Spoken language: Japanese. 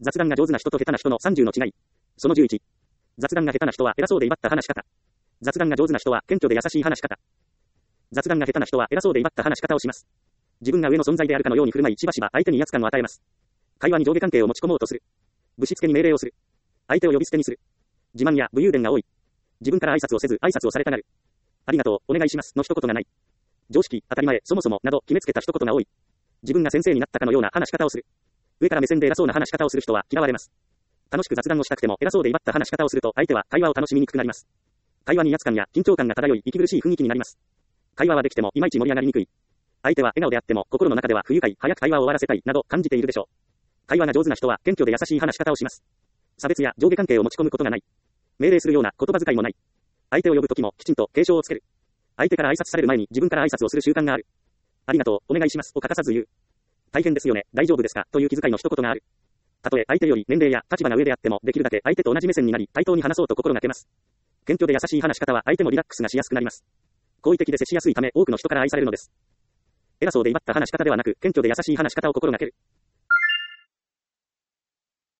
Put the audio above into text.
雑談が上手な人と下手な人の30の違い。その11。雑談が下手な人は偉そうで威張った話し方。雑談が上手な人は謙虚で優しい話し方。雑談が下手な人は偉そうで威張った話し方をします。自分が上の存在であるかのように振る舞い、しばしば相手に威圧感を与えます。会話に上下関係を持ち込もうとする。ぶしつけに命令をする。相手を呼び捨てにする。自慢や武勇伝が多い。自分から挨拶をせず挨拶をされたがる。ありがとう、お願いしますの一言がない。常識、当たり前、そもそもなど決めつけた一言が多い。自分が先生になったかのような話し方をする。上から目線で偉そうな話し方をする人は嫌われます。楽しく雑談をしたくても偉そうで威張った話し方をすると相手は会話を楽しみにくくなります。会話に威圧感や緊張感が漂い息苦しい雰囲気になります。会話はできてもいまいち盛り上がりにくい。相手は笑顔であっても心の中では不愉快、早く会話を終わらせたいなど感じているでしょう。会話が上手な人は謙虚で優しい話し方をします。差別や上下関係を持ち込むことがない。命令するような言葉遣いもない。相手を呼ぶときもきちんと敬称をつける。相手から挨拶される前に自分から挨拶をする習慣がある。ありがとう、お願いしますを欠かさず言う。大変ですよね、大丈夫ですかという気遣いの一言がある。たとえ相手より年齢や立場が上であってもできるだけ相手と同じ目線になり対等に話そうと心がけます。謙虚で優しい話し方は相手もリラックスがしやすくなります。好意的で接しやすいため多くの人から愛されるのです。偉そうで威張った話し方ではなく謙虚で優しい話し方を心がける。